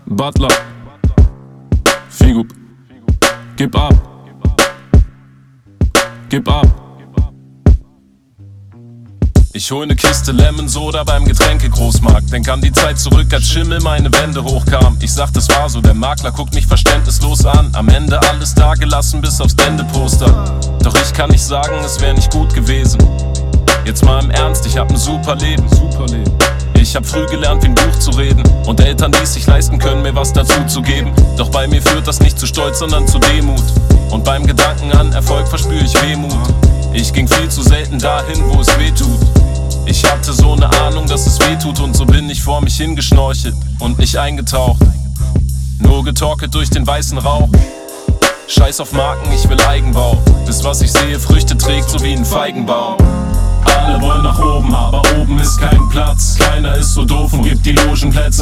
Butler, Figu, gib ab, gib ab. Ich hol ne Kiste Lemon Soda beim Getränkegroßmarkt. Denk an die Zeit zurück, als Schimmel meine Wände hochkam. Ich sag, das war so, der Makler guckt mich verständnislos an. Am Ende alles dagelassen bis aufs Wendeposter. Doch ich kann nicht sagen, es wär nicht gut gewesen. Jetzt mal im Ernst, ich hab ein super Leben. Ich hab früh gelernt, wie ein Buch zu reden. Und Eltern, die es sich leisten können, mir was dazu zu geben. Doch bei mir führt das nicht zu Stolz, sondern zu Demut. Und beim Gedanken an Erfolg verspür ich Wehmut. Ich ging viel zu selten dahin, wo es weh tut. Ich hatte so ne Ahnung, dass es weh tut. Und so bin ich vor mich hingeschnorchelt und nicht eingetaucht. Nur getorkelt durch den weißen Rauch. Scheiß auf Marken, ich will Eigenbau. Bis was ich sehe Früchte trägt, so wie ein Feigenbaum. Alle wollen nach oben, aber oben ist kein Platz. Keiner ist so doof und gibt die Logenplätze